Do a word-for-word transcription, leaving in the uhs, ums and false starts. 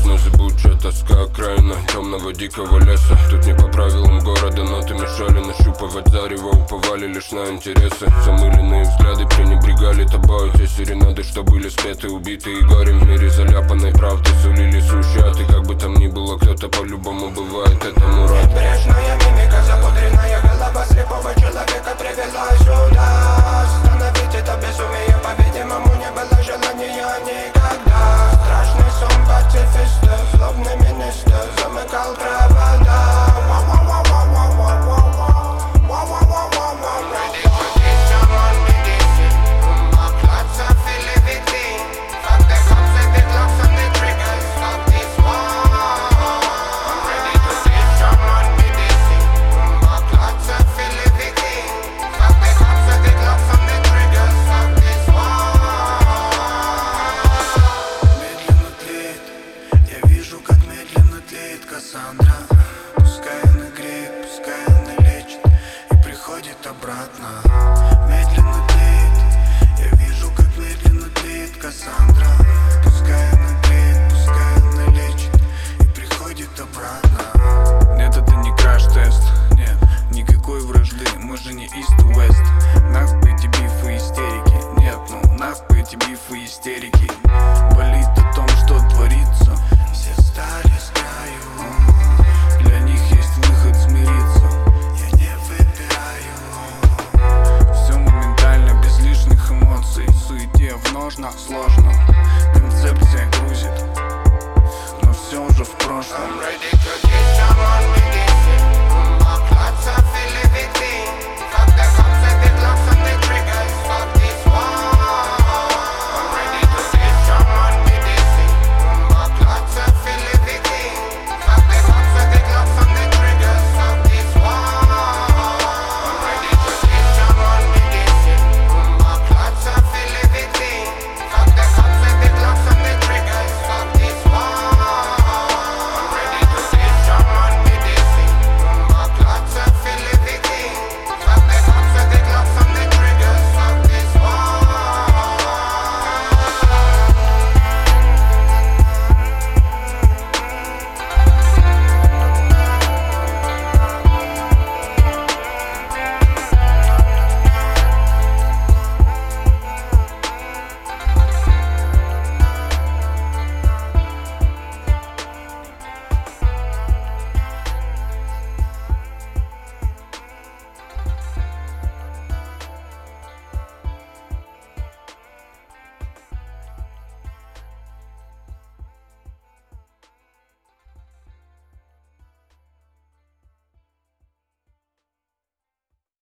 честно, зыбучая тоска, окраина темного дикого леса. Тут не по правилам города, ноты мешали нащупывать зарево, уповали лишь на интересы. Замыленные взгляды пренебрегали тобой. Те серенады, что были спеты, убитые горем в мире заляпанной правды, сулили сущие ады. Как бы там ни было, кто-то по-любому бывает этому рад. Небрежная мимика, запудренная голова слепого человека привела сюда. Остановить это безумие, по-видимому, не было желания никогда. Страшный сон пацифиста, злобный министр замыкал провода. Кассандра.